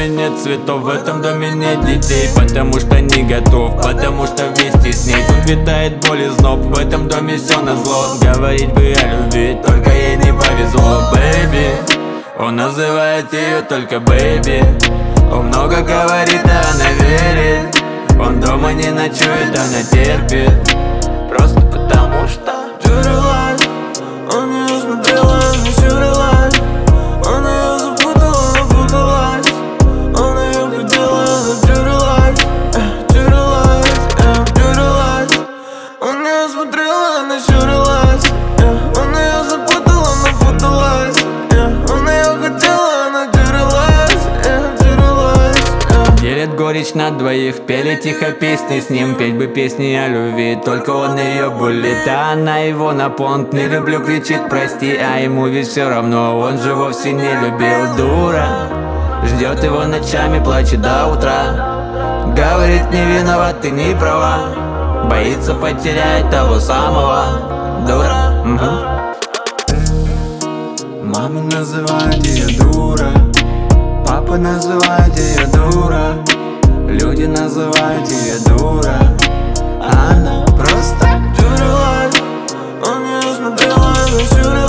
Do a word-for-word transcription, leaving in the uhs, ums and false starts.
доме нет цветов, в этом доме нет детей. Потому что не готов, потому что вместе с ней тут витает боль и зноб. В этом доме все назло. Говорить бы о любви, только ей не повезло. Бэйби, он называет ее только бэйби. Он много говорит, а она верит. Он дома не ночует, она терпит. Просто потому что Тюрилась, он ее смотрела, она щурилась. Он ее запутала, напуталась. Он ее хотела, она тюрилась, э, тюрилась, э, тюрилась. Он ее смотрела, она щурилась, э, он ее запутала, напуталась, э, он ее хотела, она тюрилась, э, тюрилась, э. делит горечь на двоих, пели тихо песни с ним. Петь бы песни о любви, только он ее булит, а она его на понт. Не люблю, кричит прости, а ему ведь все равно. Он же вовсе не любил, дура. Ждет его ночами, плачет до утра. Говорит, не виноват, ты не права. Боится потерять того самого, дура. Угу. Мама называет ее дура, папа называет ее дура, люди называют ее дура, а она просто тюрилась. Он ее смотрела, она щурилась.